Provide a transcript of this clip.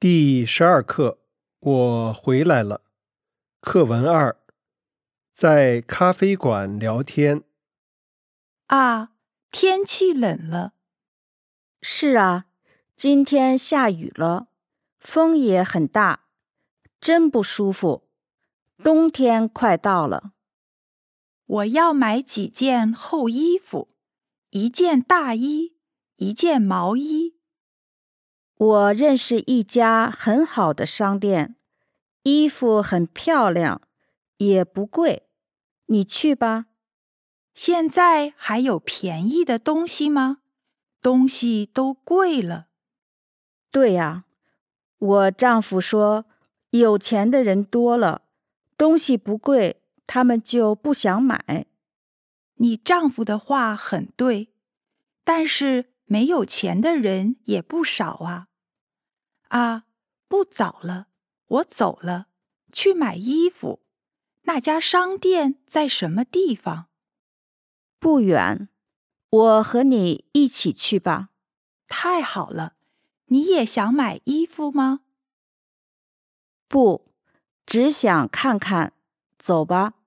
第12课，我回来了。课文2，在咖啡馆聊天。 天气冷了。 是啊，今天下雨了，风也很大，真不舒服。冬天快到了。 我要买几件厚衣服，一件大衣，一件毛衣。 我认识一家很好的商店，衣服很漂亮，也不贵。你去吧。 现在还有便宜的东西吗？东西都贵了。 对呀，我丈夫说，有钱的人多了，东西不贵，他们就不想买。 你丈夫的话很对，但是没有钱的人也不少啊。不早了，我走了，去买衣服。那家商店在什么地方？ 不远，我和你一起去吧。 太好了，你也想买衣服吗？ 不，只想看看，走吧。